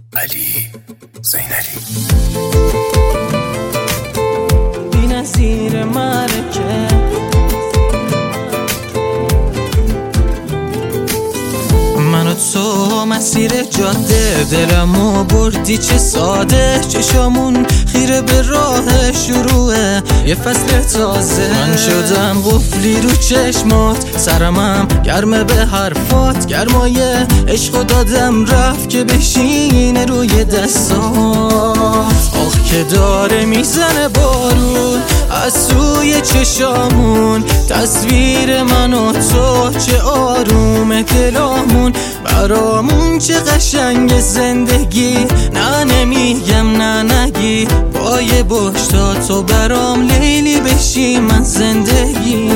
علی زینالی بی‌نظیر معرکه من و تو مسیر جاده، دلمو بردی چه ساده، چشامون خیره به راه شروعه یه فصل تازه. من شدم قفلی رو چشمات، سرمم گرمه به حرفات، گرمای عشقو دادم رفت که بشینه روی دستات. آخ که داره میزنه بارون از سوی چشامون، تصویر من و تو چه آروم دلامون، برامون چه قشنگ زندگی. نه نمیگم نه نگی، با یه بشتا تو برام لیلی بشی من زندگی.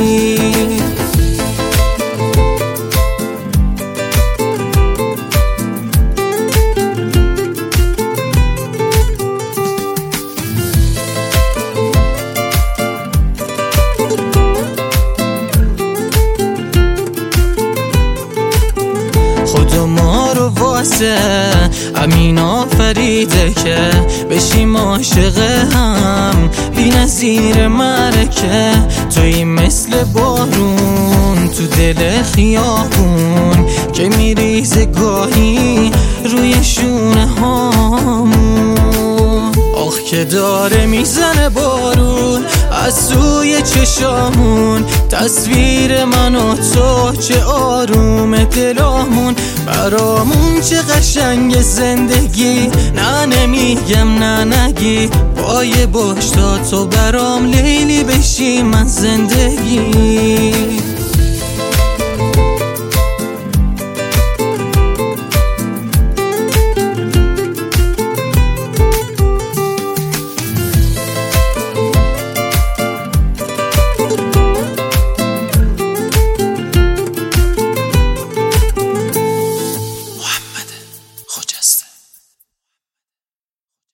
خدا ما رو واسه امین آفریده که بشیم عاشق هم، بی‌نظیر معرکه. تویی مثل بارون تو دل خیابون که میریزه گاهی روی شونه هامون. آخ که داره میزنه بارون از سوی چشامون، تصویر من و تو چه آروم دلامون، برامون چه قشنگ زندگی. نه نمیگم نه نگی، با یه بشتا تو برام لیلی بشی من زندگی.